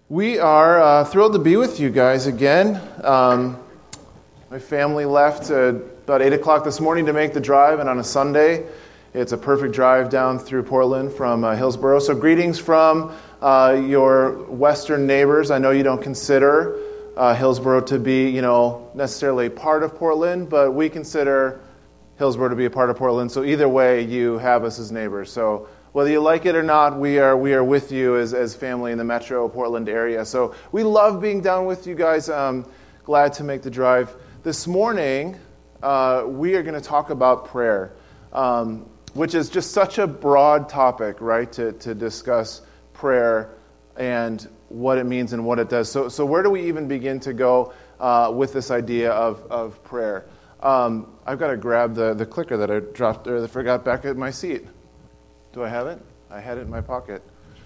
We are thrilled to be with you guys again. My family left about 8 o'clock this morning to make the drive, and on a Sunday, it's a perfect drive down through Portland from Hillsboro. So greetings from your western neighbors. I know you don't consider Hillsboro to be, necessarily part of Portland, but we consider Hillsboro to be a part of Portland. So either way, you have us as neighbors. So whether you like it or not, we are with you as family in the metro Portland area. So we love being down with you guys. Glad to make the drive. This morning, we are going to talk about prayer, which is just such a broad topic, right, to discuss prayer and what it means and what it does. So where do we even begin to go with this idea of prayer? I've got to grab the clicker that I dropped or that I forgot back at my seat. Do I have it? I had it in my pocket.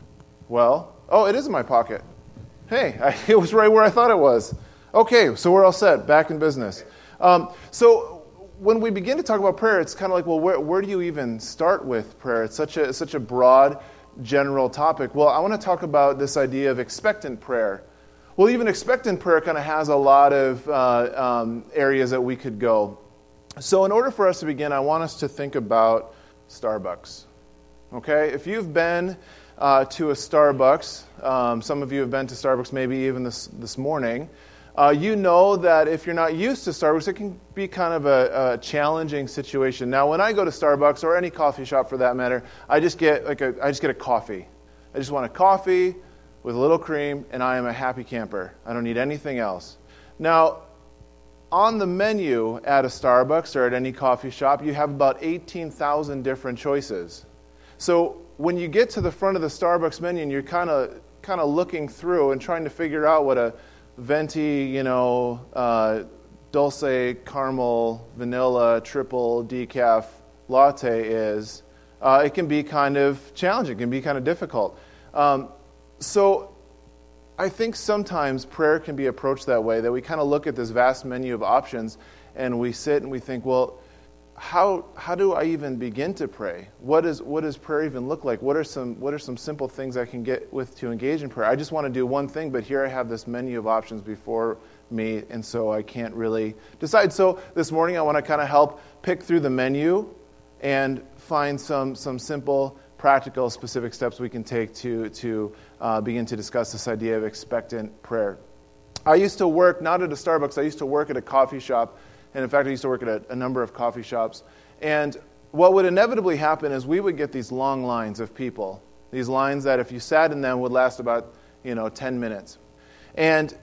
It is in my pocket. Hey, it was right where I thought it was. Okay, so we're all set. Back in business. So when we begin to talk about prayer, it's kind of like, well, where do you even start with prayer? It's such a broad, general topic. Well, I want to talk about this idea of expectant prayer. Well, even expectant prayer kind of has a lot of areas that we could go. So in order for us to begin, I want us to think about Starbucks. Okay, if you've been to a Starbucks, some of you have been to Starbucks maybe even this morning, you know that if you're not used to Starbucks, it can be kind of a challenging situation. Now, when I go to Starbucks or any coffee shop for that matter, I just get a coffee. I just want a coffee with a little cream, and I am a happy camper. I don't need anything else. Now, on the menu at a Starbucks or at any coffee shop, you have about 18,000 different choices. So when you get to the front of the Starbucks menu and you're kind of looking through and trying to figure out what a venti, dulce, caramel, vanilla, triple, decaf latte is, it can be kind of challenging. It can be kind of difficult. So I think sometimes prayer can be approached that way, that we kind of look at this vast menu of options and we sit and we think, well, how do I even begin to pray? What does prayer even look like? What are some simple things I can get with to engage in prayer? I just want to do one thing, but here I have this menu of options before me, and so I can't really decide. So this morning I want to kind of help pick through the menu and find some simple, practical, specific steps we can take to begin to discuss this idea of expectant prayer. I used to work, not at a Starbucks, I used to work at a coffee shop. And in fact, I used to work at a number of coffee shops. And what would inevitably happen is we would get these long lines of people. These lines that if you sat in them would last about, 10 minutes. And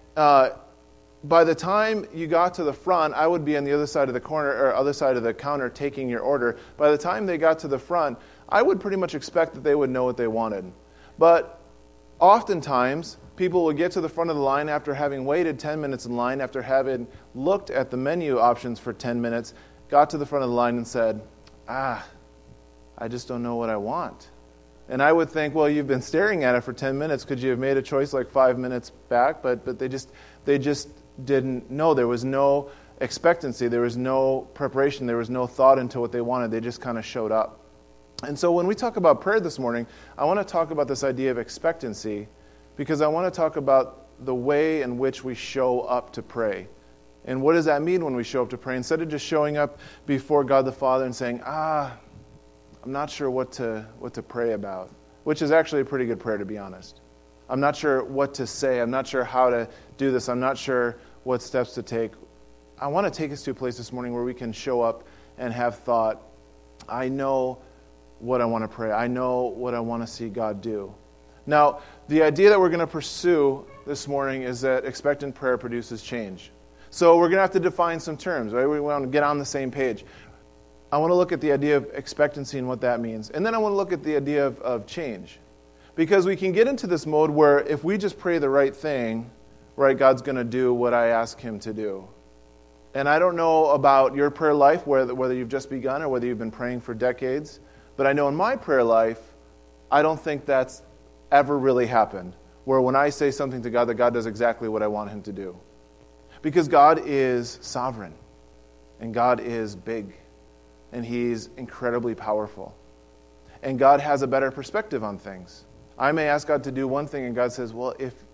by the time you got to the front, I would be on the other side of the corner or other side of the counter taking your order. By the time they got to the front, I would pretty much expect that they would know what they wanted. But oftentimes, people would get to the front of the line after having waited 10 minutes in line, after having looked at the menu options for 10 minutes, got to the front of the line and said, I just don't know what I want. And I would think, well, you've been staring at it for 10 minutes. Could you have made a choice like 5 minutes back? But they just didn't know. There was no expectancy. There was no preparation. There was no thought into what they wanted. They just kind of showed up. And so when we talk about prayer this morning, I want to talk about this idea of expectancy, because I want to talk about the way in which we show up to pray. And what does that mean when we show up to pray? Instead of just showing up before God the Father and saying, I'm not sure what to pray about, which is actually a pretty good prayer, to be honest. I'm not sure what to say. I'm not sure how to do this. I'm not sure what steps to take. I want to take us to a place this morning where we can show up and have thought, I know what I want to pray. I know what I want to see God do. Now, the idea that we're going to pursue this morning is that expectant prayer produces change. So we're going to have to define some terms, right? We want to get on the same page. I want to look at the idea of expectancy and what that means. And then I want to look at the idea of change. Because we can get into this mode where if we just pray the right thing, right, God's going to do what I ask Him to do. And I don't know about your prayer life, whether you've just begun or whether you've been praying for decades, but I know in my prayer life, I don't think that's ever really happened, where when I say something to God, that God does exactly what I want Him to do. Because God is sovereign, and God is big, and He's incredibly powerful. And God has a better perspective on things. I may ask God to do one thing, and God says, well,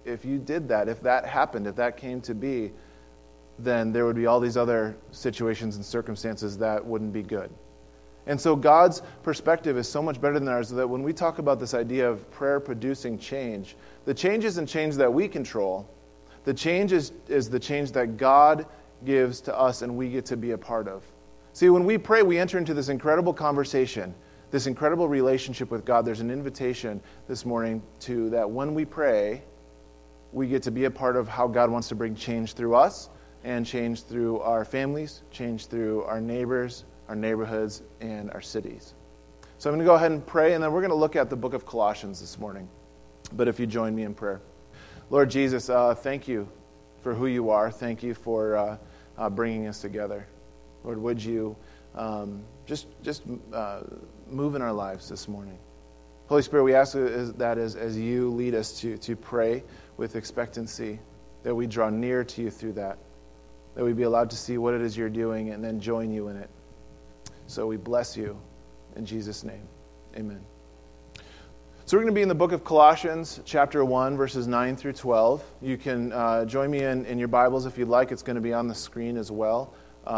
if you did that, if that happened, if that came to be, then there would be all these other situations and circumstances that wouldn't be good. And so God's perspective is so much better than ours that when we talk about this idea of prayer producing change, the change isn't change that we control. The change is the change that God gives to us and we get to be a part of. See, when we pray, we enter into this incredible conversation, this incredible relationship with God. There's an invitation this morning to that when we pray, we get to be a part of how God wants to bring change through us and change through our families, change through our neighbors, our neighborhoods, and our cities. So I'm going to go ahead and pray, and then we're going to look at the book of Colossians this morning. But if you join me in prayer. Lord Jesus, thank you for who you are. Thank you for bringing us together. Lord, would you just move in our lives this morning. Holy Spirit, we ask that as you lead us to pray with expectancy, that we draw near to you through that we be allowed to see what it is you're doing and then join you in it. So we bless you in Jesus' name. Amen. So we're going to be in the book of Colossians, chapter 1, verses 9 through 12. You can join me in your Bibles if you'd like. It's going to be on the screen as well.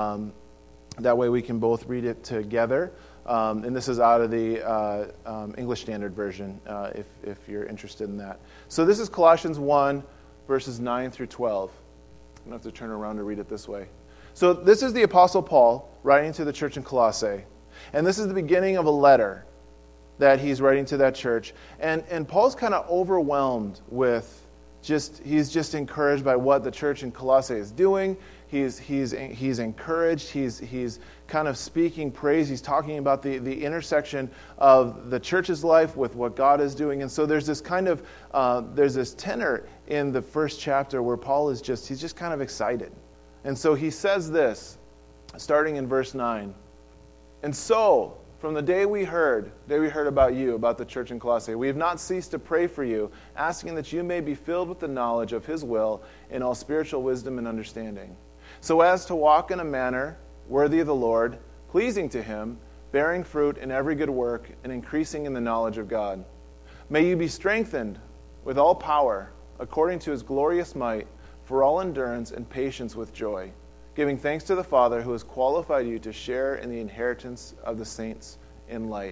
That way we can both read it together. And this is out of the English Standard Version, if you're interested in that. So this is Colossians 1, verses 9 through 12. I'm going to have to turn around to read it this way. So this is the Apostle Paul writing to the church in Colossae. And this is the beginning of a letter that he's writing to that church. And Paul's kind of overwhelmed with he's just encouraged by what the church in Colossae is doing. He's encouraged. He's kind of speaking praise. He's talking about the intersection of the church's life with what God is doing. And so there's this kind of there's this tenor in the first chapter where Paul is he's just kind of excited. And so he says this, starting in verse 9. And so, from the day we heard about you, about the church in Colossae, we have not ceased to pray for you, asking that you may be filled with the knowledge of his will in all spiritual wisdom and understanding, so as to walk in a manner worthy of the Lord, pleasing to him, bearing fruit in every good work, and increasing in the knowledge of God. May you be strengthened with all power, according to his glorious might, for all endurance and patience with joy, giving thanks to the Father who has qualified you to share in the inheritance of the saints in light.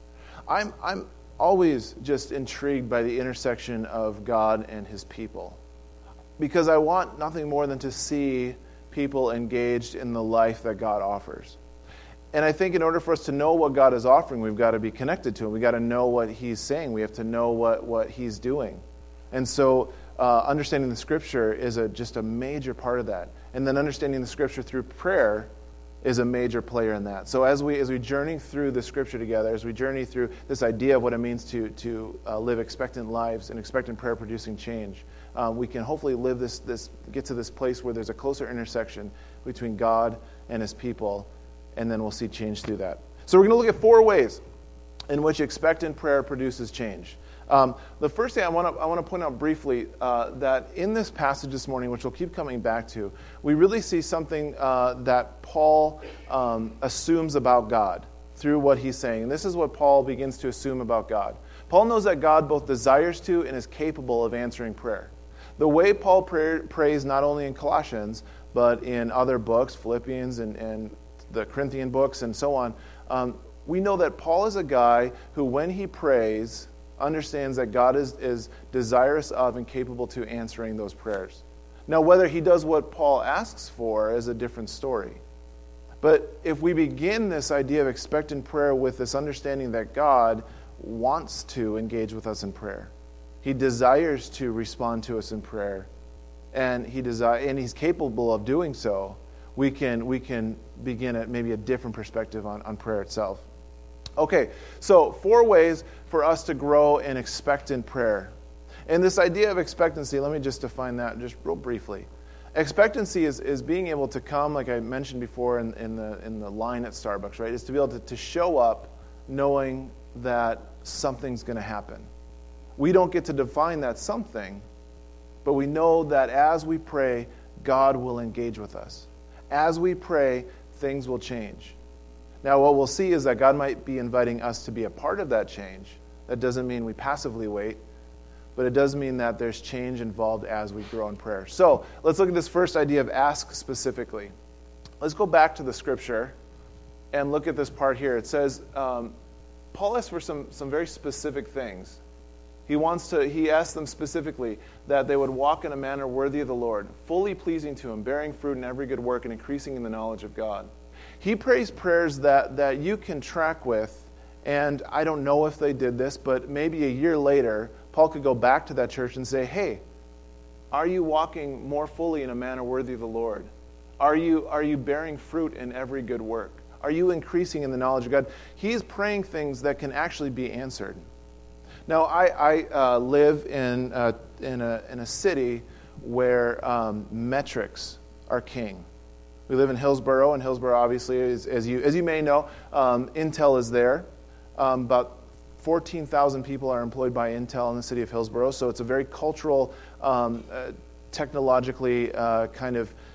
I'm always just intrigued by the intersection of God and his people, because I want nothing more than to see people engaged in the life that God offers. And I think in order for us to know what God is offering, we've got to be connected to him. We've got to know what he's saying. We have to know what he's doing. And so understanding the Scripture is just a major part of that. And then understanding the Scripture through prayer is a major player in that. So as we journey through the Scripture together, as we journey through this idea of what it means to live expectant lives and expectant prayer producing change, we can hopefully live get to this place where there's a closer intersection between God and his people, and then we'll see change through that. So we're going to look at 4 ways in which expectant prayer produces change. The first thing I want to point out briefly, that in this passage this morning, which we'll keep coming back to, we really see something that Paul assumes about God through what he's saying. And this is what Paul begins to assume about God. Paul knows that God both desires to and is capable of answering prayer. The way Paul prays not only in Colossians, but in other books, Philippians and the Corinthian books and so on, we know that Paul is a guy who, when he prays, understands that God is desirous of and capable to answering those prayers. Now, whether he does what Paul asks for is a different story. But if we begin this idea of expectant prayer with this understanding that God wants to engage with us in prayer, he desires to respond to us in prayer, and he's capable of doing so, we can begin at maybe a different perspective on prayer itself. Okay, so 4 ways for us to grow in expectant prayer. And this idea of expectancy, let me just define that just real briefly. Expectancy is being able to come, like I mentioned before in the line at Starbucks, right? Is to be able to show up knowing that something's going to happen. We don't get to define that something, but we know that as we pray, God will engage with us. As we pray, things will change. Now, what we'll see is that God might be inviting us to be a part of that change. That doesn't mean we passively wait, but it does mean that there's change involved as we grow in prayer. So let's look at this first idea of ask specifically. Let's go back to the scripture and look at this part here. It says, Paul asks for some very specific things. He asks them specifically that they would walk in a manner worthy of the Lord, fully pleasing to Him, bearing fruit in every good work and increasing in the knowledge of God. He prays prayers that you can track with, and I don't know if they did this, but maybe a year later, Paul could go back to that church and say, hey, are you walking more fully in a manner worthy of the Lord? Are you bearing fruit in every good work? Are you increasing in the knowledge of God? He's praying things that can actually be answered. Now, I live in a city where metrics are king. We live in Hillsboro, and Hillsboro obviously is, as you may know, Intel is there. About 14,000 people are employed by Intel in the city of Hillsboro, so it's a very cultural, technologically kind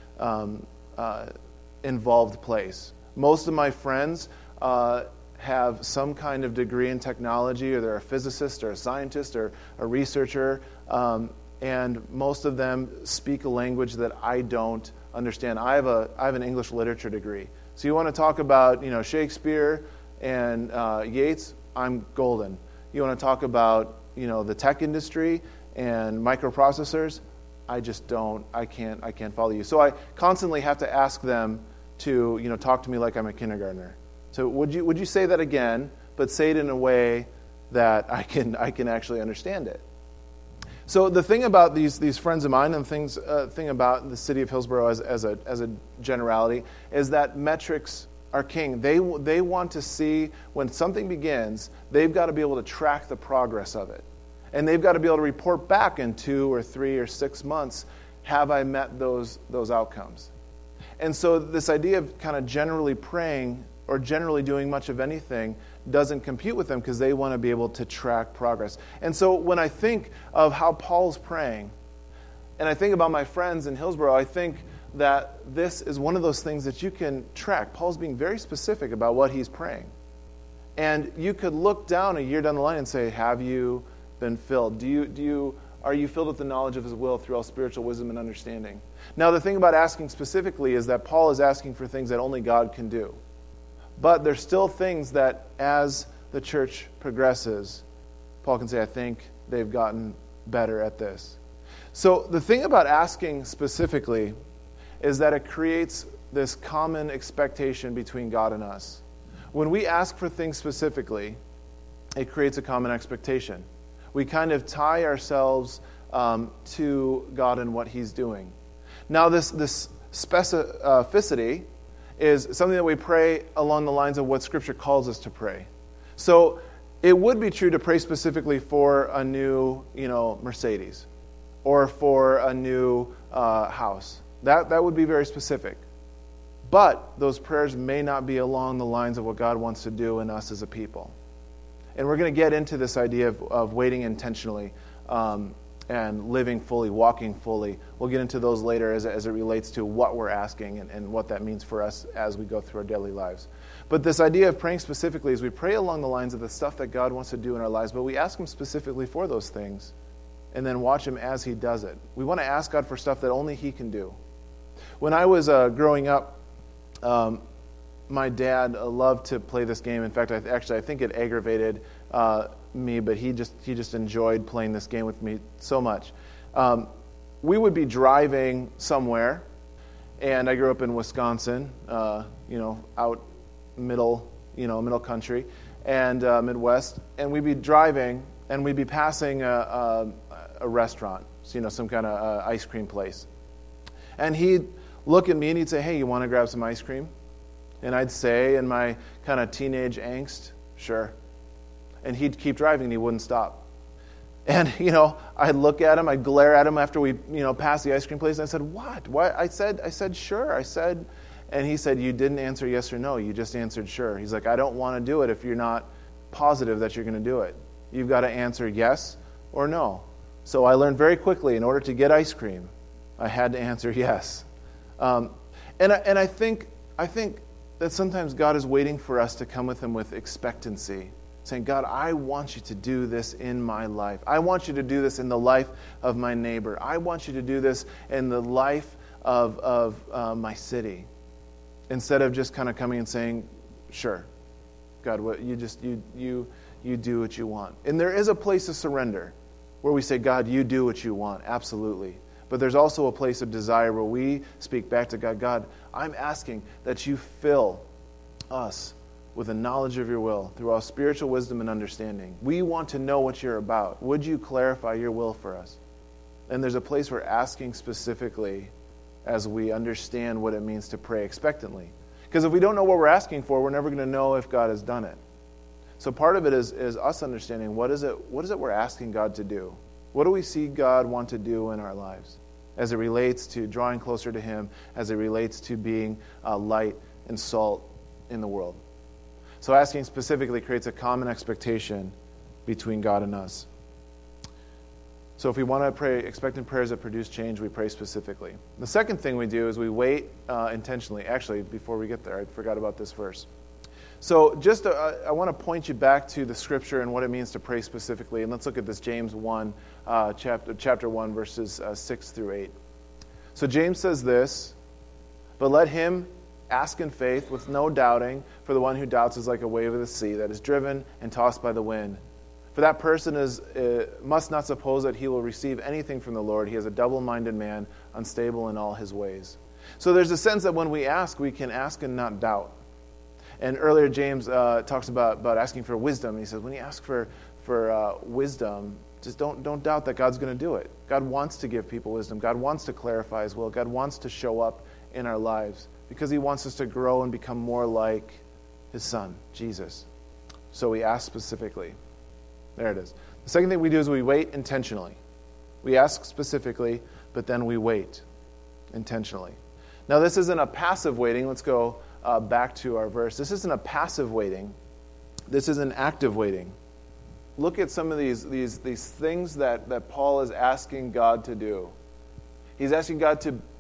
of involved place. Most of my friends have some kind of degree in technology, or they're a physicist or a scientist or a researcher, and most of them speak a language that I don't understand. I have an English literature degree. So you want to talk about Shakespeare and Yeats, I'm golden. You want to talk about the tech industry and microprocessors, I can't follow you. So I constantly have to ask them to talk to me like I'm a kindergartner. So would you say that again, but say it in a way that I can actually understand it? So the thing about these friends of mine, and thing about the city of Hillsboro as a generality, is that metrics are king. They want to see when something begins, they've got to be able to track the progress of it, and they've got to be able to report back in 2 or 3 or 6 months. Have I met those outcomes? And so this idea of kind of generally praying or generally doing much of anything doesn't compute with them, because they want to be able to track progress. And so when I think of how Paul's praying, and I think about my friends in Hillsboro, I think that this is one of those things that you can track. Paul's being very specific about what he's praying. And you could look down a year down the line and say, have you been filled? Are you filled with the knowledge of His will through all spiritual wisdom and understanding? Now, the thing about asking specifically is that Paul is asking for things that only God can do. But there's still things that, as the church progresses, Paul can say, I think they've gotten better at this. So the thing about asking specifically is that it creates this common expectation between God and us. When we ask for things specifically, it creates a common expectation. We kind of tie ourselves to God and what He's doing. Now, this specificity is something that we pray along the lines of what Scripture calls us to pray. So it would be true to pray specifically for a new, Mercedes, or for a new house. That would be very specific. But those prayers may not be along the lines of what God wants to do in us as a people. And we're going to get into this idea of waiting intentionally and living fully, walking fully. We'll get into those later as it relates to what we're asking and what that means for us as we go through our daily lives. But this idea of praying specifically is we pray along the lines of the stuff that God wants to do in our lives, but we ask Him specifically for those things and then watch Him as He does it. We want to ask God for stuff that only He can do. When I was growing up, my dad loved to play this game. In fact, I think it aggravated me, but he just enjoyed playing this game with me so much. We would be driving somewhere, and I grew up in Wisconsin, out middle country, and Midwest, and we'd be driving, and we'd be passing a restaurant, some kind of ice cream place. And he'd look at me and he'd say, hey, you want to grab some ice cream? And I'd say, in my kind of teenage angst, sure. And he'd keep driving and he wouldn't stop. And, I'd look at him, I'd glare at him after we, passed the ice cream place, and I said, what? What? I said, sure. And he said, you didn't answer yes or no, you just answered sure. He's like, I don't want to do it if you're not positive that you're going to do it. You've got to answer yes or no. So I learned very quickly, in order to get ice cream, I had to answer yes. And I think that sometimes God is waiting for us to come with Him with expectancy saying, God, I want you to do this in my life. I want you to do this in the life of my neighbor. I want you to do this in the life of my city. Instead of just kind of coming and saying, sure, God, you do what you want. And there is a place of surrender where we say, God, you do what you want, absolutely. But there's also a place of desire where we speak back to God, God, I'm asking that you fill us with a knowledge of your will through all spiritual wisdom and understanding. We want to know what you're about. Would you clarify your will for us? And there's a place we're asking specifically as we understand what it means to pray expectantly. Because if we don't know what we're asking for, we're never going to know if God has done it. So part of it is us understanding what is it we're asking God to do? What do we see God want to do in our lives as it relates to drawing closer to Him, as it relates to being light and salt in the world? So asking specifically creates a common expectation between God and us. So if we want to pray expectant prayers that produce change, we pray specifically. The second thing we do is we wait intentionally. Actually, before we get there, I forgot about this verse. So just I want to point you back to the Scripture and what it means to pray specifically. And let's look at this James 1, chapter 1, verses 6 through 8. So James says this, but let him ask in faith with no doubting, for the one who doubts is like a wave of the sea that is driven and tossed by the wind. For that person must not suppose that he will receive anything from the Lord. He is a double-minded man, unstable in all his ways. So there's a sense that when we ask, we can ask and not doubt. And earlier James talks about asking for wisdom. He says when you ask for wisdom, just don't doubt that God's going to do it. God wants to give people wisdom. God wants to clarify His will. God wants to show up in our lives because He wants us to grow and become more like His Son, Jesus. So we ask specifically. There it is. The second thing we do is we wait intentionally. We ask specifically, but then we wait intentionally. Now, this isn't a passive waiting. Let's go back to our verse. This isn't a passive waiting. This is an active waiting. Look at some of these things that Paul is asking God to do. He's asking God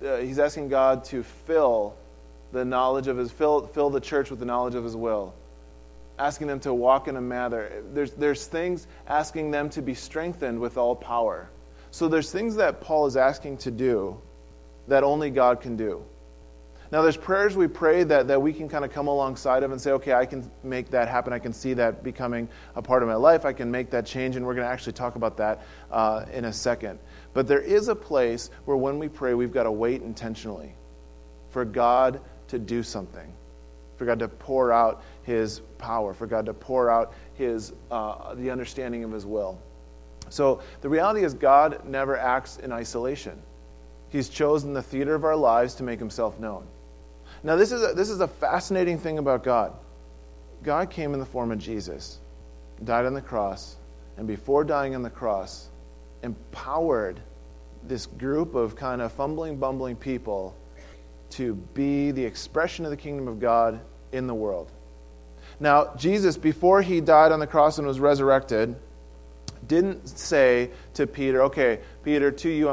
to fill the knowledge of fill the church with the knowledge of His will. Asking them to walk in a manner. There's things asking them to be strengthened with all power. So there's things that Paul is asking to do that only God can do. Now there's prayers we pray that we can kind of come alongside of and say, okay, I can make that happen. I can see that becoming a part of my life. I can make that change, and we're going to actually talk about that in a second. But there is a place where when we pray, we've got to wait intentionally for God to do something. For God to pour out His power, for God to pour out His the understanding of His will. So the reality is God never acts in isolation. He's chosen the theater of our lives to make Himself known. Now this is a fascinating thing about God. God came in the form of Jesus, died on the cross, and before dying on the cross, empowered this group of kind of fumbling, bumbling people to be the expression of the kingdom of God in the world. Now, Jesus, before He died on the cross and was resurrected, didn't say to Peter, okay, Peter, to you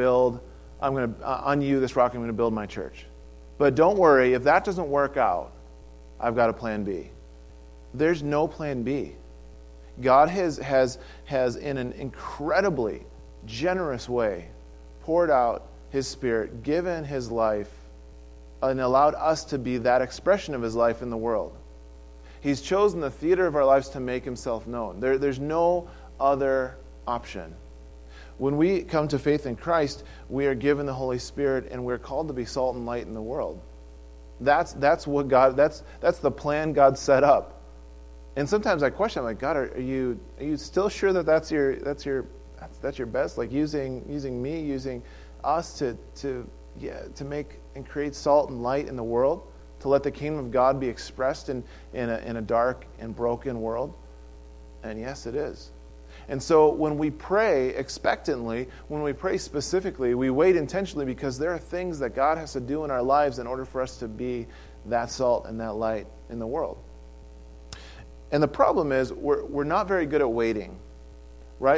on you, this rock, I'm going to build my church. But don't worry, if that doesn't work out, I've got a plan B. There's no plan B. God has in an incredibly generous way poured out His Spirit, given His life, and allowed us to be that expression of His life in the world. He's chosen the theater of our lives to make Himself known. There's no other option. When we come to faith in Christ, we are given the Holy Spirit, and we're called to be salt and light in the world. That's what God. That's the plan God set up. And sometimes I question, I'm like, God, are you still sure that that's your best? Like using me, using us to make and create salt and light in the world, to let the kingdom of God be expressed in a dark and broken world? And yes, it is. And so when we pray expectantly, when we pray specifically, we wait intentionally because there are things that God has to do in our lives in order for us to be that salt and that light in the world. And the problem is we're not very good at waiting, right?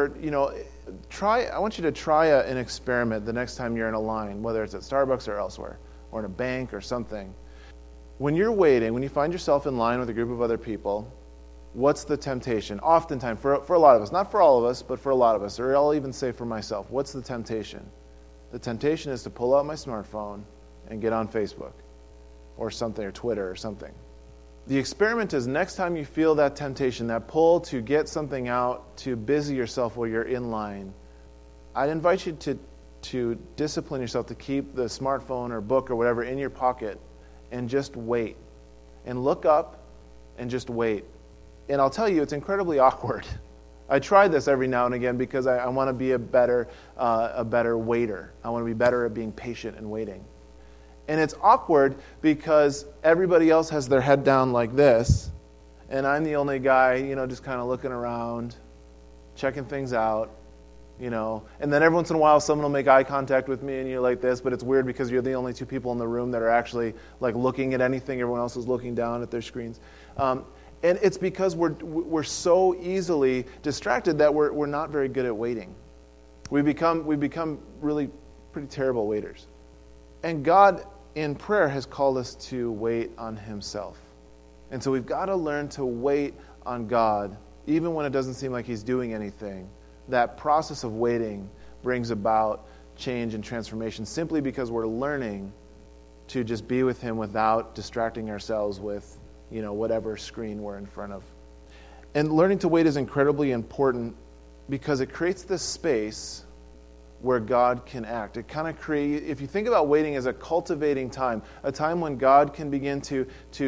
I want you to try an experiment the next time you're in a line, whether it's at Starbucks or elsewhere, or in a bank or something. When you're waiting, when you find yourself in line with a group of other people, what's the temptation? Oftentimes, for a lot of us, not for all of us, but for a lot of us, or I'll even say for myself, what's the temptation? The temptation is to pull out my smartphone and get on Facebook or something, or Twitter or something. The experiment is next time you feel that temptation, that pull to get something out, to busy yourself while you're in line, I'd invite you to discipline yourself to keep the smartphone or book or whatever in your pocket and just wait. And look up and just wait. And I'll tell you, it's incredibly awkward. I try this every now and again because I want to be a better waiter. I want to be better at being patient and waiting. And it's awkward because everybody else has their head down like this, and I'm the only guy, just kind of looking around, checking things out, And then every once in a while, someone will make eye contact with me, and you're like this, but it's weird because you're the only two people in the room that are actually like looking at anything. Everyone else is looking down at their screens. And it's because we're so easily distracted that we're not very good at waiting. We become really pretty terrible waiters. And God, in prayer, has called us to wait on Himself. And so we've got to learn to wait on God, even when it doesn't seem like He's doing anything. That process of waiting brings about change and transformation simply because we're learning to just be with Him without distracting ourselves with, whatever screen we're in front of. And learning to wait is incredibly important because it creates this space where God can act. It kind of creates, if you think about waiting as a cultivating time, a time when God can begin to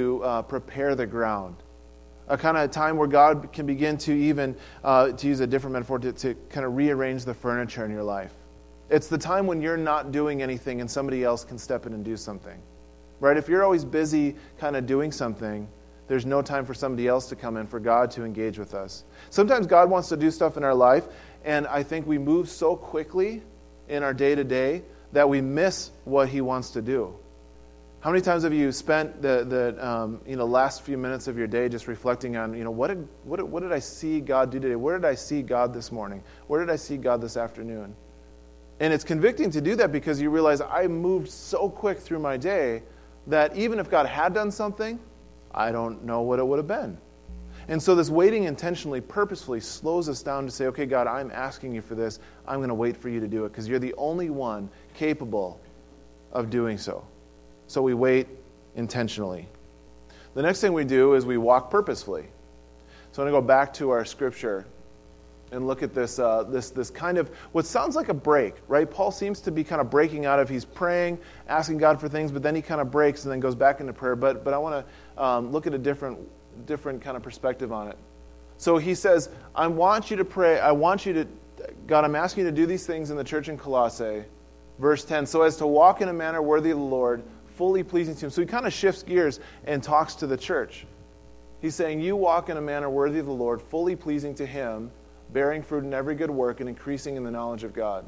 prepare the ground, a kind of time where God can begin to even, to use a different metaphor, to kind of rearrange the furniture in your life. It's the time when you're not doing anything and somebody else can step in and do something. Right? If you're always busy kind of doing something, there's no time for somebody else to come in, for God to engage with us. Sometimes God wants to do stuff in our life, and I think we move so quickly in our day-to-day that we miss what He wants to do. How many times have you spent the last few minutes of your day just reflecting on, what did I see God do today? Where did I see God this morning? Where did I see God this afternoon? And it's convicting to do that because you realize I moved so quick through my day that even if God had done something, I don't know what it would have been. And so this waiting intentionally, purposefully slows us down to say, okay, God, I'm asking you for this. I'm going to wait for you to do it because you're the only one capable of doing so. So we wait intentionally. The next thing we do is we walk purposefully. So I'm going to go back to our scripture and look at this this kind of what sounds like a break, right? Paul seems to be kind of breaking out of, he's praying, asking God for things, but then he kind of breaks and then goes back into prayer. But I want to look at a different kind of perspective on it. So he says, I want you to pray. God, I'm asking you to do these things in the church in Colossae. Verse 10, so as to walk in a manner worthy of the Lord, fully pleasing to Him. So he kind of shifts gears and talks to the church. He's saying, you walk in a manner worthy of the Lord, fully pleasing to Him, bearing fruit in every good work and increasing in the knowledge of God.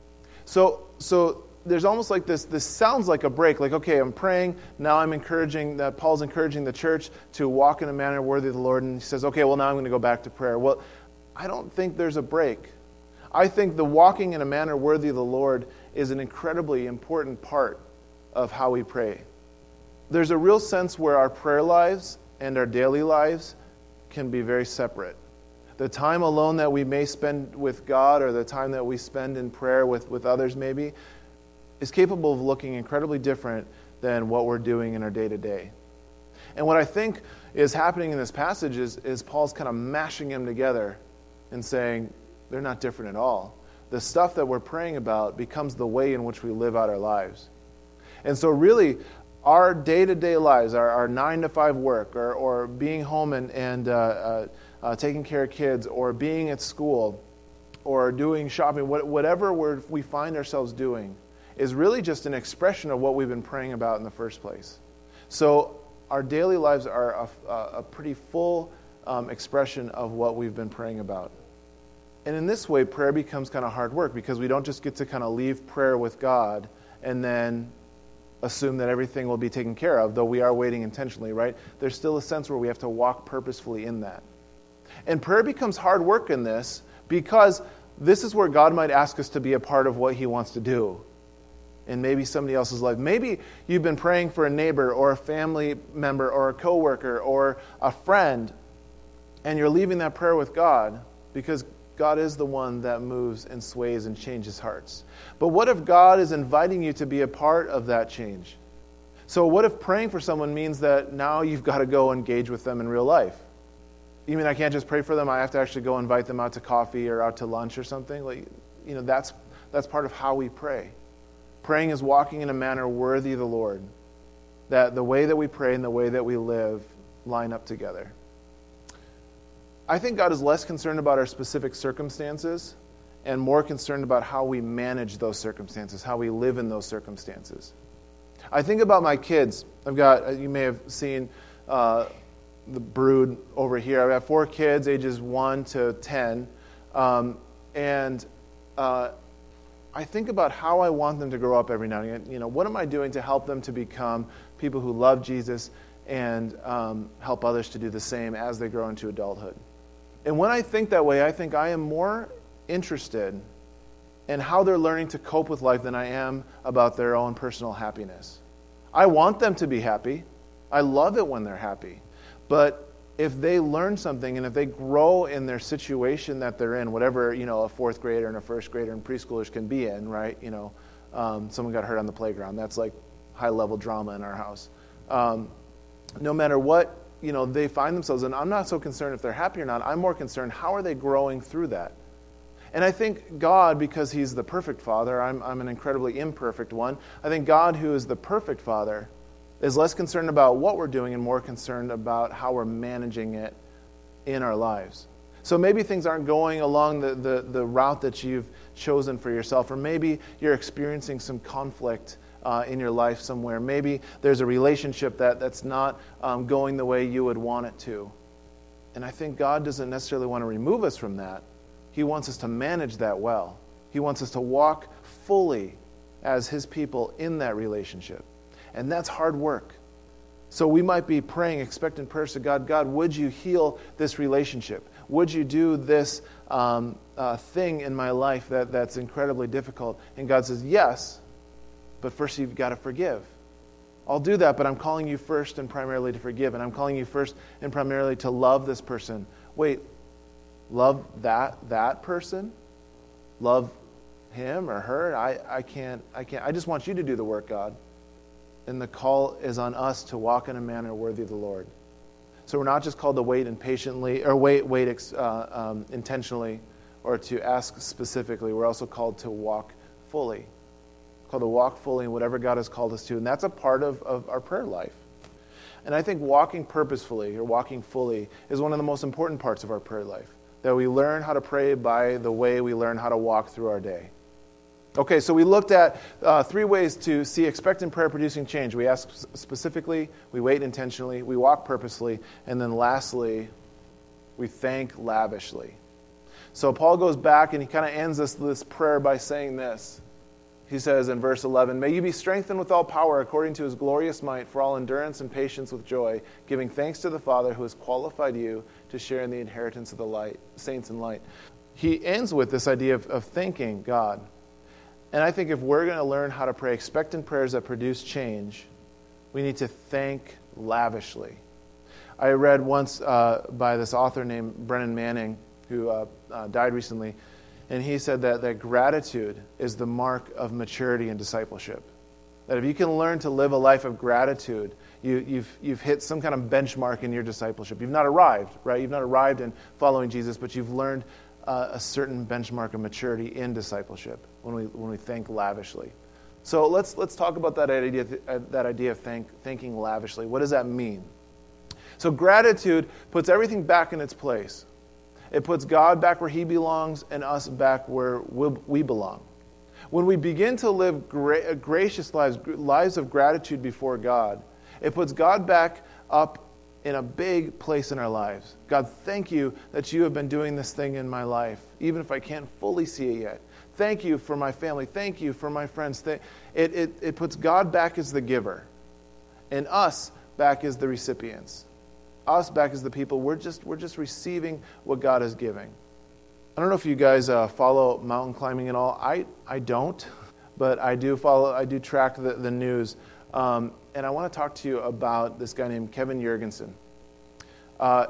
So there's almost like this sounds like a break, like, okay, I'm praying, now Paul's encouraging the church to walk in a manner worthy of the Lord, and he says, okay, well, now I'm going to go back to prayer. Well, I don't think there's a break. I think the walking in a manner worthy of the Lord is an incredibly important part of how we pray. There's a real sense where our prayer lives and our daily lives can be very separate. The time alone that we may spend with God or the time that we spend in prayer with others maybe is capable of looking incredibly different than what we're doing in our day-to-day. And what I think is happening in this passage is Paul's kind of mashing them together and saying they're not different at all. The stuff that we're praying about becomes the way in which we live out our lives. And so really, our day-to-day lives, our 9-to-5 work, or being home and taking care of kids, or being at school, or doing shopping, whatever we find ourselves doing, is really just an expression of what we've been praying about in the first place. So our daily lives are a pretty full expression of what we've been praying about. And in this way, prayer becomes kind of hard work because we don't just get to kind of leave prayer with God and then assume that everything will be taken care of, though we are waiting intentionally, right? There's still a sense where we have to walk purposefully in that. And prayer becomes hard work in this because this is where God might ask us to be a part of what He wants to do in maybe somebody else's life. Maybe you've been praying for a neighbor or a family member or a coworker or a friend, and you're leaving that prayer with God, because God is the one that moves and sways and changes hearts. But what if God is inviting you to be a part of that change? So what if praying for someone means that now you've got to go engage with them in real life? You mean I can't just pray for them? I have to actually go invite them out to coffee or out to lunch or something? That's part of how we pray. Praying is walking in a manner worthy of the Lord. That the way that we pray and the way that we live line up together. I think God is less concerned about our specific circumstances and more concerned about how we manage those circumstances, how we live in those circumstances. I think about my kids. You may have seen the brood over here. I've got 4 kids, ages 1 to 10. And I think about how I want them to grow up every now and again. What am I doing to help them to become people who love Jesus and help others to do the same as they grow into adulthood? And when I think that way, I think I am more interested in how they're learning to cope with life than I am about their own personal happiness. I want them to be happy. I love it when they're happy. But if they learn something and if they grow in their situation that they're in, whatever, a 4th grader and a 1st grader and preschoolers can be in, right? Someone got hurt on the playground. That's like high-level drama in our house. No matter what, they find themselves in, I'm not so concerned if they're happy or not. I'm more concerned, how are they growing through that? And I think God, because He's the perfect Father, I'm an incredibly imperfect one. I think God, who is the perfect Father, is less concerned about what we're doing and more concerned about how we're managing it in our lives. So maybe things aren't going along the route that you've chosen for yourself, or maybe you're experiencing some conflict in your life somewhere. Maybe there's a relationship that's not going the way you would want it to. And I think God doesn't necessarily want to remove us from that. He wants us to manage that well. He wants us to walk fully as His people in that relationship. And that's hard work. So we might be praying expectant prayers to God. God, would you heal this relationship? Would you do this thing in my life that's incredibly difficult? And God says, yes, but first you've got to forgive. I'll do that, but I'm calling you first and primarily to forgive. And I'm calling you first and primarily to love this person. Wait, love that person? Love him or her? I can't. I just want you to do the work, God. And the call is on us to walk in a manner worthy of the Lord. So we're not just called to wait impatiently or wait intentionally, or to ask specifically. We're also called to walk fully. Called to walk fully in whatever God has called us to, and that's a part of our prayer life. And I think walking purposefully or walking fully is one of the most important parts of our prayer life. That we learn how to pray by the way we learn how to walk through our day. Okay, so we looked at 3 ways to see expectant prayer producing change. We ask specifically, we wait intentionally, we walk purposefully, and then lastly, we thank lavishly. So Paul goes back and he kind of ends this prayer by saying this. He says in verse 11, "May you be strengthened with all power according to His glorious might for all endurance and patience with joy, giving thanks to the Father who has qualified you to share in the inheritance of the saints in light." He ends with this idea of thanking God. And I think if we're going to learn how to pray expectant prayers that produce change, we need to thank lavishly. I read once by this author named Brennan Manning, who died recently, and he said that gratitude is the mark of maturity and discipleship. That if you can learn to live a life of gratitude, you've hit some kind of benchmark in your discipleship. You've not arrived, right? You've not arrived in following Jesus, but you've learned a certain benchmark of maturity in discipleship when we thank lavishly. So let's talk about that idea of thanking lavishly. What does that mean? So gratitude puts everything back in its place. It puts God back where He belongs and us back where we belong. When we begin to live gracious lives of gratitude before God, it puts God back up in a big place in our lives. God, thank you that you have been doing this thing in my life, even if I can't fully see it yet. Thank you for my family. Thank you for my friends. It puts God back as the giver, and us back as the recipients. Us back as the people. We're just receiving what God is giving. I don't know if you guys follow mountain climbing at all. I don't, but I do track the news. And I want to talk to you about this guy named Kevin Jurgensen.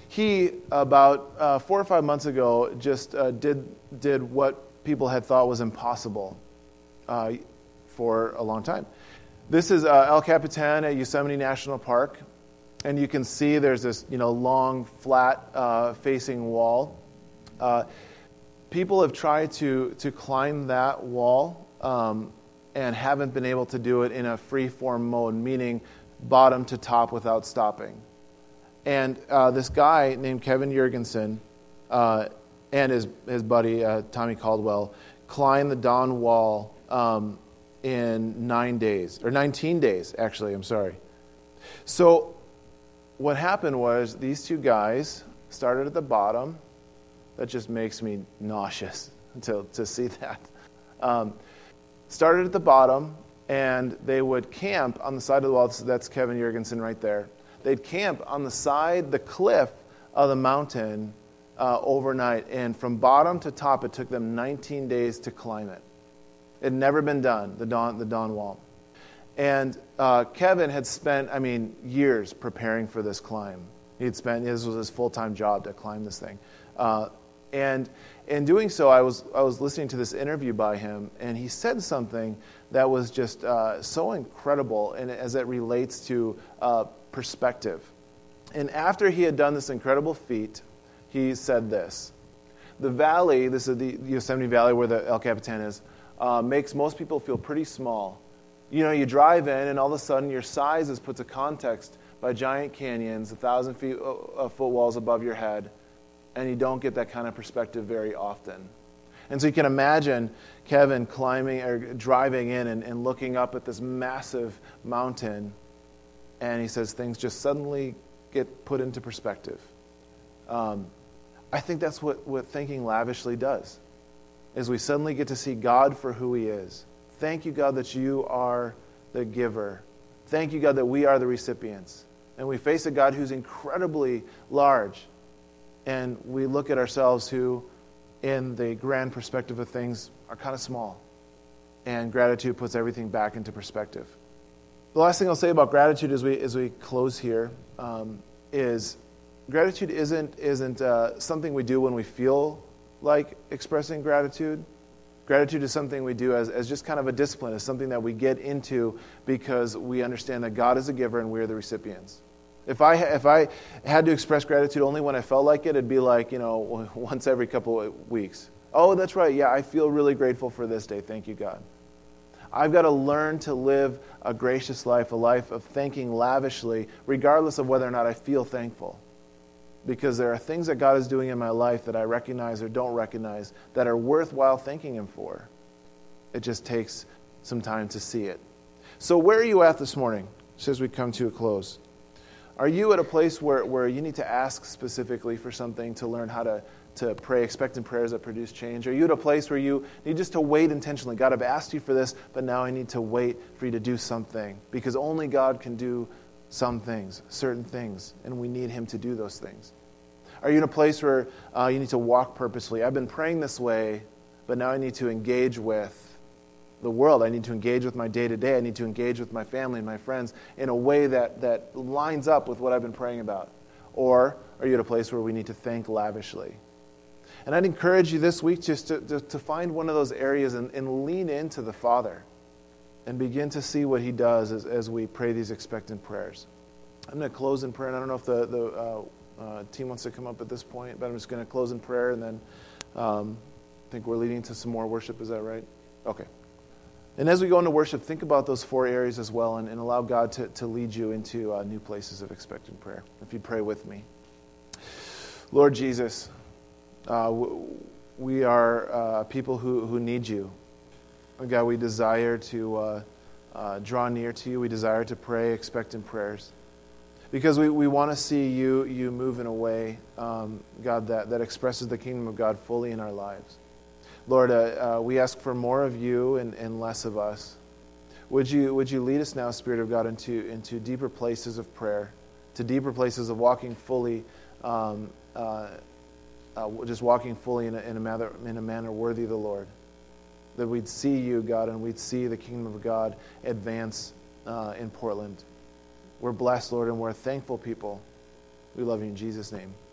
he, about 4 or 5 months ago, just did what people had thought was impossible for a long time. This is El Capitan at Yosemite National Park, and you can see there's this long, flat facing wall. People have tried to climb that wall and haven't been able to do it in a free-form mode, meaning bottom to top without stopping. And this guy named Kevin Jurgensen and his buddy Tommy Caldwell climbed the Dawn Wall in 9 days, or 19 days, actually, I'm sorry. So what happened was these two guys started at the bottom. That just makes me nauseous to see that. Started at the bottom, and they would camp on the side of the wall. That's Kevin Jurgensen right there. They'd camp on the cliff of the mountain overnight, and from bottom to top, it took them 19 days to climb it. It had never been done, the Dawn Wall. And Kevin had spent, years preparing for this climb. This was his full-time job to climb this thing. And in doing so, I was listening to this interview by him, and he said something that was just so incredible, and as it relates to perspective. And after he had done this incredible feat, he said this: the valley, this is the Yosemite Valley where the El Capitan is, makes most people feel pretty small. You drive in, and all of a sudden your size is put to context by giant canyons, 1,000 foot walls above your head, and you don't get that kind of perspective very often. And so you can imagine Kevin climbing or driving in and looking up at this massive mountain, and he says things just suddenly get put into perspective. I think that's what thinking lavishly does, is we suddenly get to see God for who he is. Thank you, God, that you are the giver. Thank you, God, that we are the recipients. And we face a God who's incredibly large. And we look at ourselves who, in the grand perspective of things, are kind of small. And gratitude puts everything back into perspective. The last thing I'll say about gratitude as we close here is gratitude isn't something we do when we feel like expressing gratitude. Gratitude is something we do as just kind of a discipline, as something that we get into because we understand that God is a giver and we're the recipients. If I had to express gratitude only when I felt like it, it'd be like, once every couple of weeks. Oh, that's right. Yeah, I feel really grateful for this day. Thank you, God. I've got to learn to live a gracious life, a life of thanking lavishly, regardless of whether or not I feel thankful. Because there are things that God is doing in my life that I recognize or don't recognize that are worthwhile thanking him for. It just takes some time to see it. So where are you at this morning, just as we come to a close? Are you at a place where you need to ask specifically for something to learn how to pray, expectant prayers that produce change? Are you at a place where you need just to wait intentionally? God, I've asked you for this, but now I need to wait for you to do something. Because only God can do some things, certain things, and we need him to do those things. Are you in a place where you need to walk purposefully? I've been praying this way, but now I need to engage with the world. I need to engage with my day-to-day. I need to engage with my family and my friends in a way that lines up with what I've been praying about. Or are you at a place where we need to thank lavishly? And I'd encourage you this week just to find one of those areas and lean into the Father and begin to see what he does as we pray these expectant prayers. I'm going to close in prayer, and I don't know if the team wants to come up at this point, but I'm just going to close in prayer, and then I think we're leading to some more worship. Is that right? Okay. And as we go into worship, think about those 4 areas as well, and allow God to lead you into new places of expectant prayer. If you'd pray with me. Lord Jesus, we are people who need you. God, we desire to draw near to you. We desire to pray expectant prayers. Because we want to see you move in a way, God, that expresses the kingdom of God fully in our lives. Lord, we ask for more of you and less of us. Would you lead us now, Spirit of God, into deeper places of prayer, to deeper places of walking fully, just walking fully in a manner worthy of the Lord. That we'd see you, God, and we'd see the kingdom of God advance in Portland. We're blessed, Lord, and we're a thankful people. We love you in Jesus' name.